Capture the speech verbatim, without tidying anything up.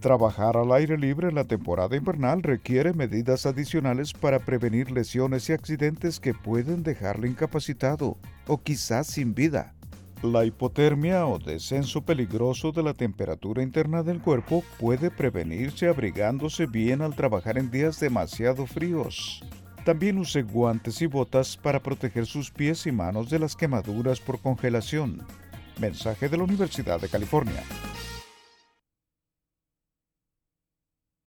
Trabajar al aire libre en la temporada invernal requiere medidas adicionales para prevenir lesiones y accidentes que pueden dejarle incapacitado o quizás sin vida. La hipotermia o descenso peligroso de la temperatura interna del cuerpo puede prevenirse abrigándose bien al trabajar en días demasiado fríos. También use guantes y botas para proteger sus pies y manos de las quemaduras por congelación. Mensaje de la Universidad de California.